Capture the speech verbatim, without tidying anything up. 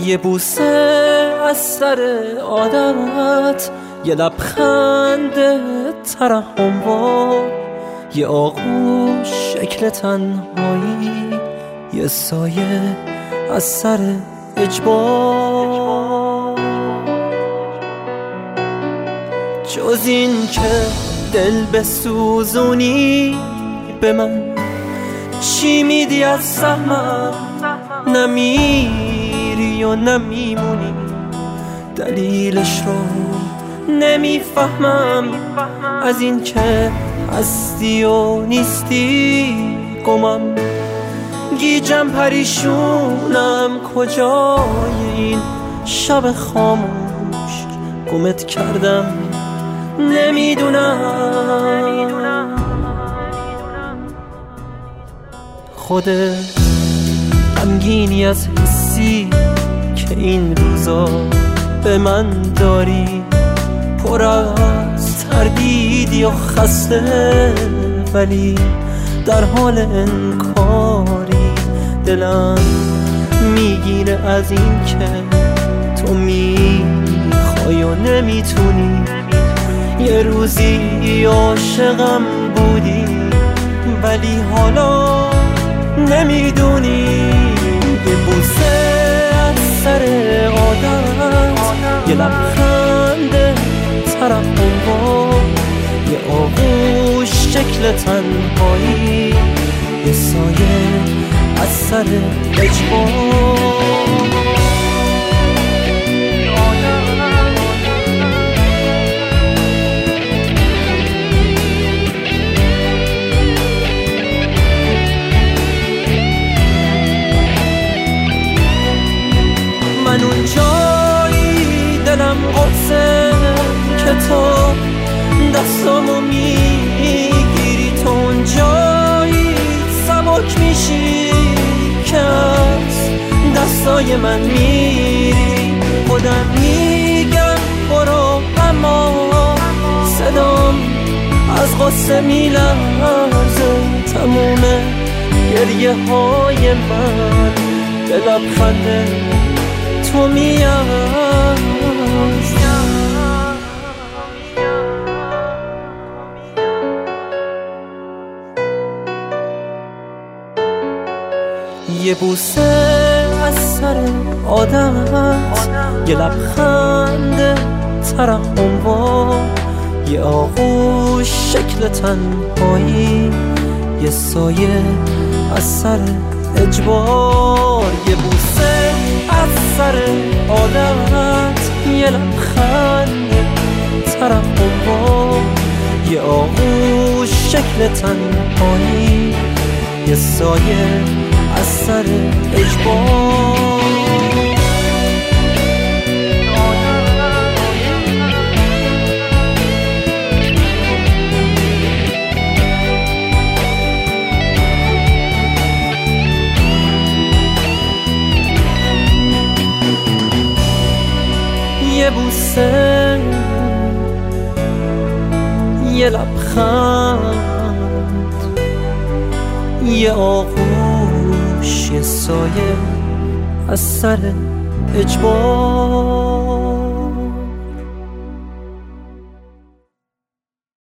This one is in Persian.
یه بوسه از سر عادت، یه لبخند ترحم وار، یه آغوش شکل تنهایی، یه سایه از سر اجبار. جز این که دل بسوزونی به من، چی میدی از سهمم؟ نمیری و نمیمونی، دلیلش رو نمیفهمم. از این که هستی و نیستی گمم، گیجم پریشونم، کجای این شب خاموش گمت کردم نمیدونم. خودت غمگینی از حسی که این روزا به من داری، پر از تردیدی و خسته، ولی در حال انکاری. دلم میگیره از این که تو میخوای و نمیتونی. یه روزی عاشقم بودی ولی حالا نمیدونی. یه بوسه از سر عادت، یه لبخند ترحم وار، یه آغوش شکل تنهایی، یه سایه از سر اجبار. من اون جایی دلم قدسه که تو دستامو میگیری، تو اون جایی سبک میشی که از دستای من میری. خودم میگم برو اما صدام از غصه میلرزه، تموم گریه های من به لبخند تو میاد. یه بوسه از سر عادت، یه لبخند ترحم وار، یه آغوش شکل تنهایی، یه سایه از سر اجبار. یه بوسه از سر عادت، یه لبخند ترحم وار، یه آغوش شکل تنهایی، یه سایه از سر اجبار. یه بوسه، یه لبخند، یه آغوش، یه سایه از سر اجبار.